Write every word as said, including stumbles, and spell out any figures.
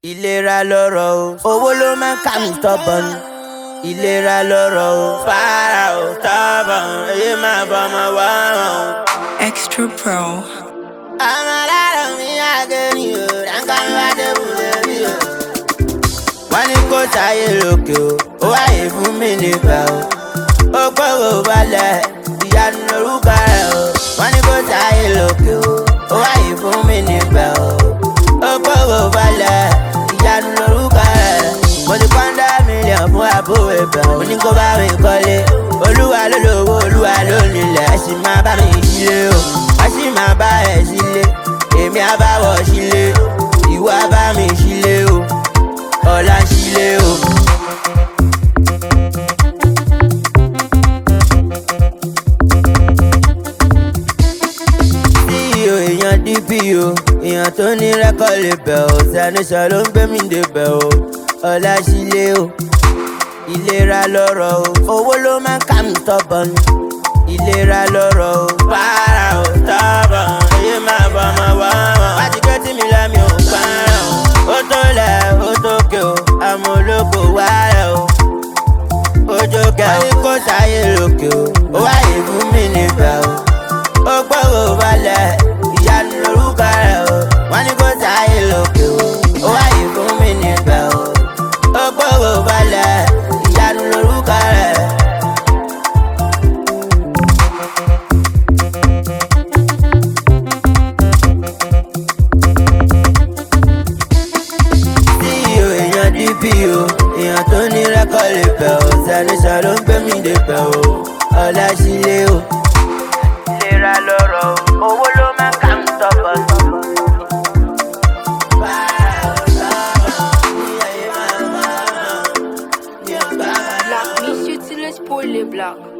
Ìlera lọ́rọ̀ o, owó ló máa ń ká mi stubborn. Ìlera lọ́rọ̀ o, fara o stubborn, èyí máa bọ́ ọmọ wá hàn. Extra Pro. Ọmọ aláàrọ̀ mi àgẹ̀rì o, ránkà mi wá dé bùrẹ̀ mi o. Wọ́n ní kó sáyé lókè o, ó wáyé fún mi nígbà o. Ó gbọ́rọ̀ balẹ̀, ìyanu lorúkọ rẹ̀ o. Wọ́n ní kó sáyé lókè o, ó wáyé fún mi nígbà o. Ó gbọ́rọ̀ balẹ̀, ìyanu lorúkọ rẹ̀. Mo ti pọ́ndà mílíọ̀n fún àbúrò ẹ̀bẹ̀. Mo ní kó bá mi kọ́lé. Olúwa ló lówó, olúwa ló nílẹ̀. Ẹ sì máa bá mi sílé o. Ẹ sì máa bá ẹ sílé. Èmi á bá wọ̀ sílé. Ìwọ á bá mi sílé o. Ọ̀la sílé o. C E O èèyàn D P O, èèyàn tó ní rẹ́kọ̀ lè bẹ̀ ọ́. Sẹ́nìṣọ́ ló ń gbé mi débẹ̀ o. Ọ̀la sílé o. Ìlera lọ́rọ̀ o, owó ló máa ń ká mi stubborn. Ìlera lọ́rọ̀ o, para o stubborn, èyí máa bọ́ ọmọ wá hàn. Wá ti gbé tí mi lẹ́mi ò parun. Ó tó lẹ̀ ó tó ké o, àmọ́ olóko wá rẹ̀ o. Ojo kẹ́ wọ́n ní kó sáyé lókè o, ó wáyé fún mi nígbà o. Ó gbọ́rọ̀ balẹ̀, ìyanu lorúkọ rẹ̀ o. Wọ́n ní kó sáyé lókè o, ó wáyé fún mi nígbà o. Ó gbọ́rọ̀ balẹ̀, ìyanu lorúkọ rẹ̀. C E O èèyàn D P O, èèyàn tó ní rẹ́kọ̀ lè bẹ̀ ọ́. Sẹ́nìṣọ́ ló ń gbé mi débẹ̀ o. Ọ̀la sílé o. Ìlera lọ́rọ̀ o, owó ló máa ń ká mi stubborn. Black, Miss Utilise pour les blacks.